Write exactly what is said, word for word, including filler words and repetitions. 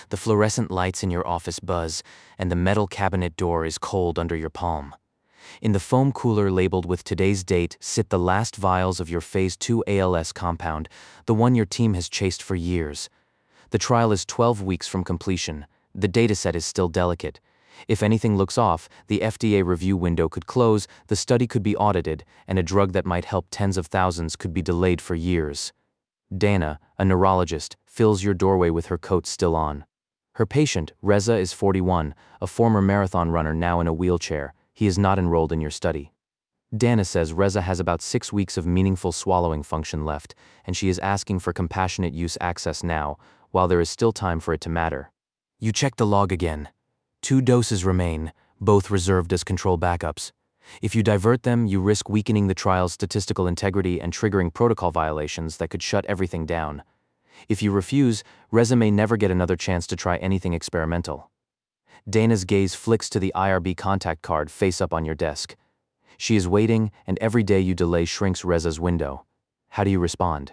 The fluorescent lights in your office buzz, and the metal cabinet door is cold under your palm. In the foam cooler labeled with today's date sit the last vials of your Phase two A L S compound, the one your team has chased for years. The trial is twelve weeks from completion. The dataset is still delicate. If anything looks off, the F D A review window could close, the study could be audited, and a drug that might help tens of thousands could be delayed for years. Dana, a neurologist, fills your doorway with her coat still on. Her patient, Reza, is forty-one, a former marathon runner now in a wheelchair. He is not enrolled in your study. Dana says Reza has about six weeks of meaningful swallowing function left, and she is asking for compassionate use access now, while there is still time for it to matter. You check the log again. Two doses remain, both reserved as control backups. If you divert them, you risk weakening the trial's statistical integrity and triggering protocol violations that could shut everything down. If you refuse, Reza may never get another chance to try anything experimental. Dana's gaze flicks to the I R B contact card face up on your desk. She is waiting, and every day you delay shrinks Reza's window. How do you respond?